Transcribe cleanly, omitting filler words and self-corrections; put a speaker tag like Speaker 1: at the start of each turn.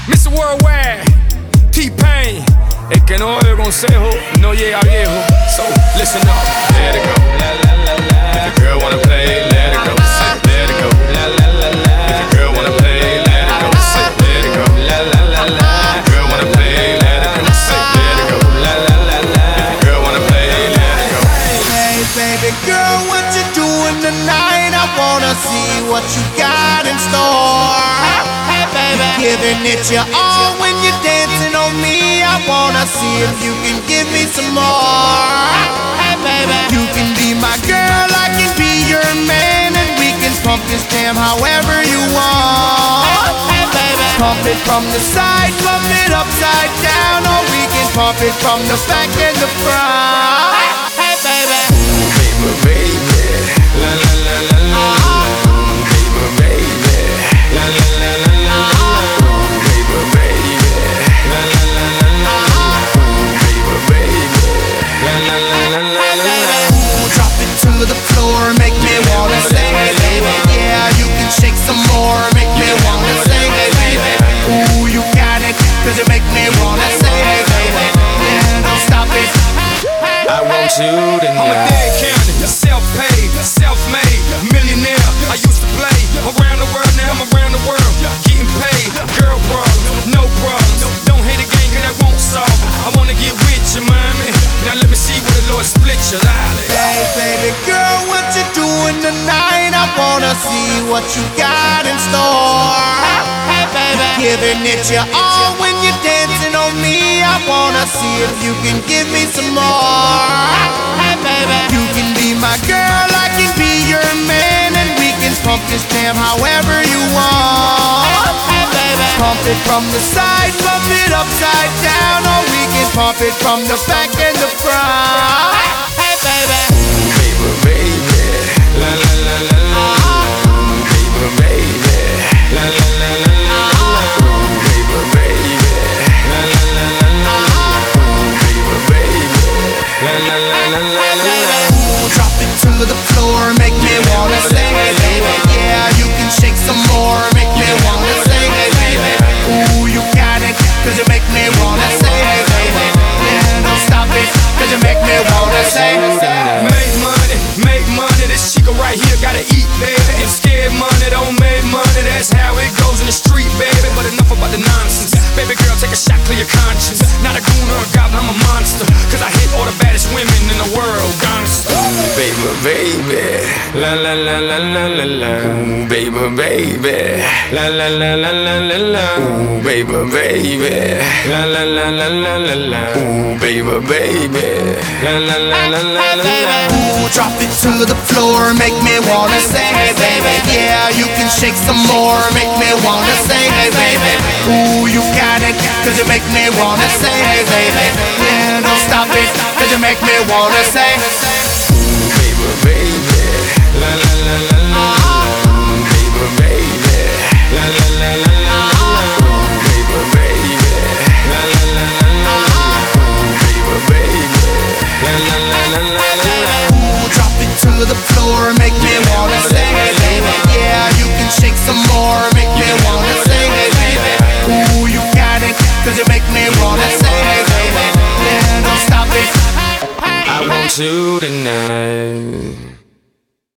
Speaker 1: Mr. Worldwide, T-Pain. El que no oye consejo no llega viejo. So listen up. Let it go. La la la la. If the girl wanna play, let it go. Let it go. La la la la. If the girl wanna play, let it go. Let it go. La la la la. If the girl wanna play, let it go. Let it go. La la la la. If the girl wanna play, let it go.
Speaker 2: Hey baby girl, what you doing tonight? I wanna see what you got in store. Hey baby, giving it your all when you're dancing on me. I wanna see if you can give me some more. Hey baby, you can be my girl, I can be your man, and we can pump this jam however you want. Hey baby, pump it from the side, pump it upside down, or we can pump it from the back and the front. Hey baby,
Speaker 1: baby, baby, la la la la la. Baby, baby, la la la la la. Baby, baby, la la la la la. Baby, baby, la la la la la.
Speaker 2: Drop it to the floor, make me wanna say, hey baby, yeah, you can shake some more, make me wanna say, hey baby, ooh, you got it, 'cause you make me wanna say, hey baby, yeah, don't stop it.
Speaker 1: I want you to know I'm a dead county, self-paid, self-made, millionaire. I used to play around the world, now I'm around the world, getting paid. Girl problems, no problems. Don't hate a game 'cause that won't solve. I wanna get with you, mommy. Now let me see where the Lord split your alley.
Speaker 2: Hey baby girl, what you doing tonight? I wanna see what you got in store. Hey baby, giving it your all when you're dancing on me. I wanna see if you can give me some more. Hey baby, you can be my girl, I can be your man, and we can pump this jam however you want. Hey baby, pump it from the side, pump it upside down, or we can pump it from the back and the front. Hey baby,
Speaker 1: baby, baby, la la la la la. Baby, baby, la la la la la. Baby, baby, la la la la la. Baby, baby, la la la la la.
Speaker 2: drop it to the floor, make me wanna say, hey baby, yeah, you can shake some more, make me wanna say, hey baby, ooh, you got it, 'cause you make me wanna say, hey baby, yeah, don't stop it, 'cause you make me wanna say.
Speaker 1: Make money, this chica right here gotta eat, baby. If scared money don't make money, that's how it goes in the street, baby. But enough about the nonsense. Baby girl, take a shot, clear your conscience. Not a goon or a goblin, I'm a monster, 'cause I hit all the baddest women in the world, gangsta. Baby, baby, la la la la la la la. Ooh, baby, baby, la la la la la la la. Ooh, baby, baby, la la la la la la la. Ooh, baby, baby, la la la la la la la.
Speaker 2: Ooh, drop it to the floor, make me wanna say, hey baby, yeah, you can shake some more, make me wanna say, hey baby, ooh, you got it, 'cause you make me wanna say, hey baby, yeah, don't stop it, 'cause you make me wanna say.